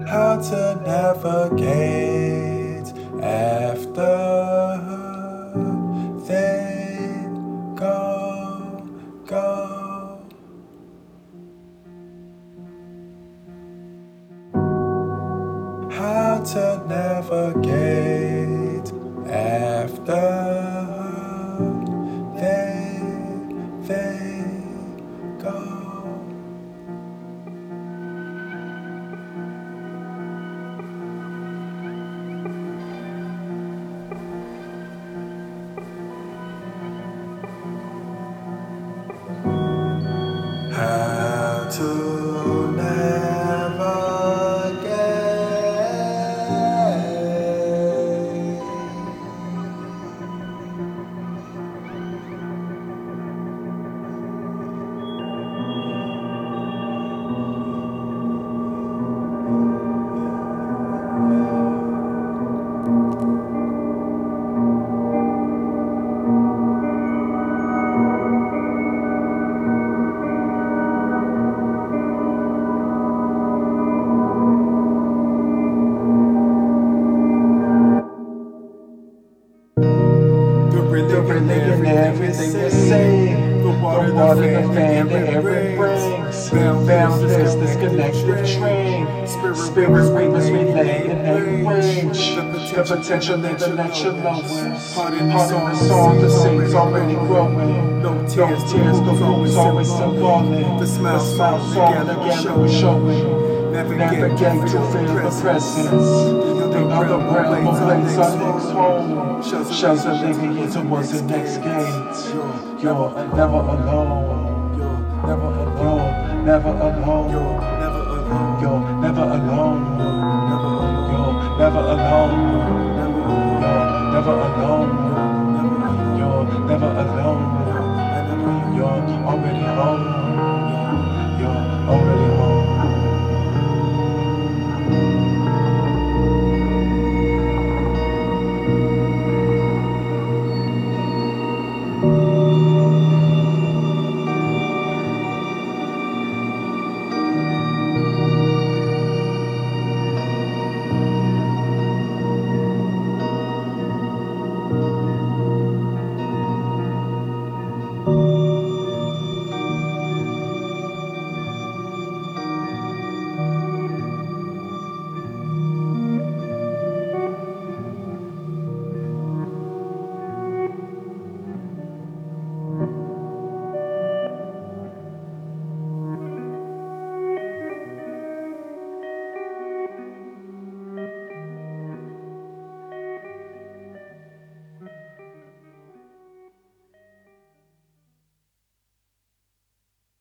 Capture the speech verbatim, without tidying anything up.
how to navigate after they go, go. How to navigate after they, they go. How to navigate. The religion, everything you say, the water, the fan, the air it brings, boundless, disconnected train, spirits, rivers, relay, and they range, the potential in the natural lowest, part in the song, the seeds already growing, no tears, the roots always symbolic, the smile, together we're showing, navigate to feel the presence. The other realm of place our next home. Shows a living towards the next gate. You're never alone. You're never alone. Never alone. You're never alone. You're never alone. You're never alone.